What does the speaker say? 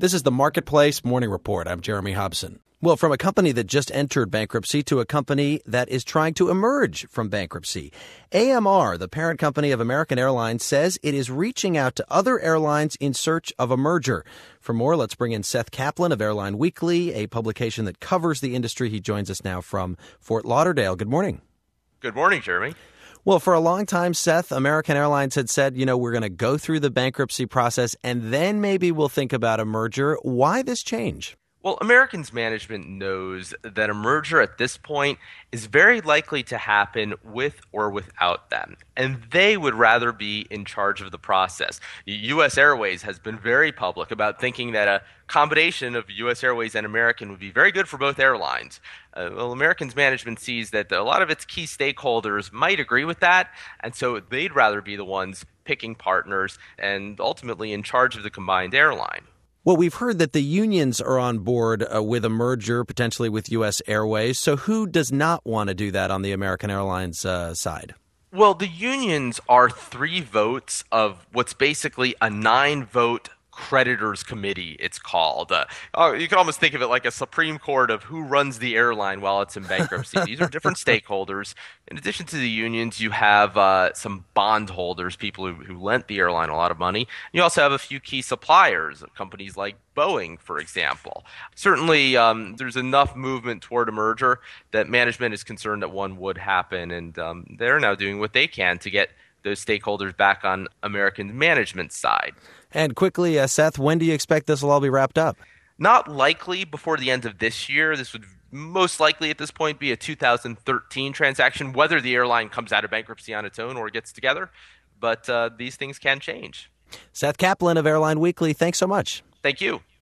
This is the Marketplace Morning Report. I'm Jeremy Hobson. Well, from a company that just entered bankruptcy to a company that is trying to emerge from bankruptcy, AMR, the parent company of American Airlines, says it is reaching out to other airlines in search of a merger. For more, let's bring in Seth Kaplan of Airline Weekly, a publication that covers the industry. He joins us now from Fort Lauderdale. Good morning. Good morning, Jeremy. Well, for a long time, Seth, American Airlines had said, we're going to go through the bankruptcy process and then maybe we'll think about a merger. Why this change? Well, American's management knows that a merger at this point is very likely to happen with or without them, and they would rather be in charge of the process. U.S. Airways has been very public about thinking that a combination of U.S. Airways and American would be very good for both airlines. Well, American's management sees that a lot of its key stakeholders might agree with that, and so they'd rather be the ones picking partners and ultimately in charge of the combined airline. Well, we've heard that the unions are on board with a merger, potentially with U.S. Airways. So who does not want to do that on the American Airlines side? Well, the unions are 3 votes of what's basically a 9-vote creditors committee, it's called. You can almost think of it like a Supreme Court of who runs the airline while it's in bankruptcy. These are different stakeholders. In addition to the unions, you have some bondholders, people who lent the airline a lot of money. You also have a few key suppliers, companies like Boeing, for example. Certainly, there's enough movement toward a merger that management is concerned that one would happen, and they're now doing what they can to get those stakeholders back on American management's side. And quickly, Seth, when do you expect this will all be wrapped up? Not likely before the end of this year. This would most likely at this point be a 2013 transaction, whether the airline comes out of bankruptcy on its own or gets together. But these things can change. Seth Kaplan of Airline Weekly, thanks so much. Thank you.